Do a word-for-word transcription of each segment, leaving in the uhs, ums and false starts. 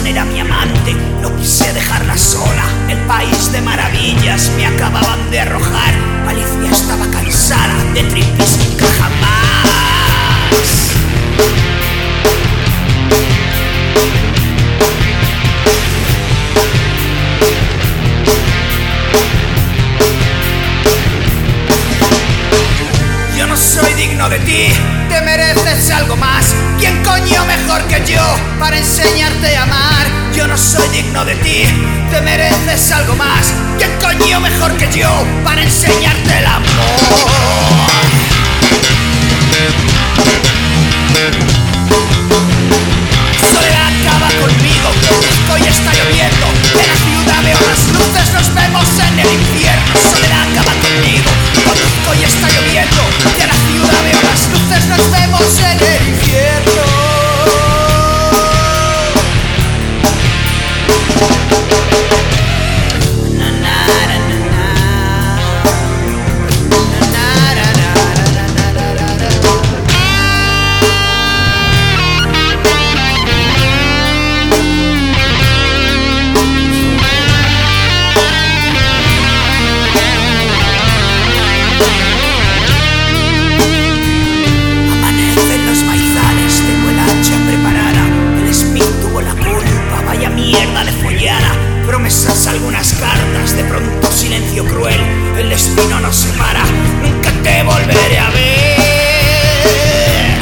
era mi amante, no quise dejarla sola. El país de maravillas me acababan de arrojar. Alicia estaba cansada de tripis nunca jamás. Yo no soy digno de ti, te mereces algo más. ¿Quién coño mejor que yo para enseñarte a amar? Yo no soy digno de ti, te mereces algo más. ¿Quién coño mejor que yo para enseñarte el amor? Soledad acaba conmigo, hoy está lloviendo. De la ciudad veo las luces, nos vemos en el infierno. Soledad acaba conmigo, hoy está lloviendo. De la ciudad veo las luces, nos vemos en el infierno. Algunas cartas, de pronto silencio cruel. El destino nos separa, nunca te volveré a ver.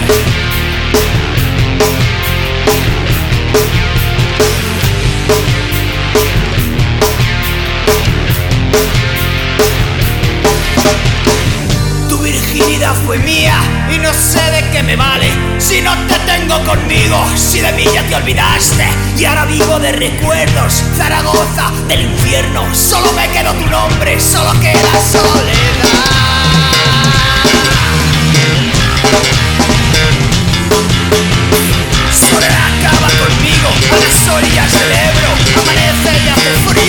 Tu virginidad fue mía y no sé de qué me vale si no te tengo conmigo, si de mí ya te olvidaste. Y ahora vivo de recuerdos, Zaragoza del infierno. Solo me quedó tu nombre, solo queda soledad. Soledad acaba conmigo a las orillas del Ebro. Amanece y hace frío.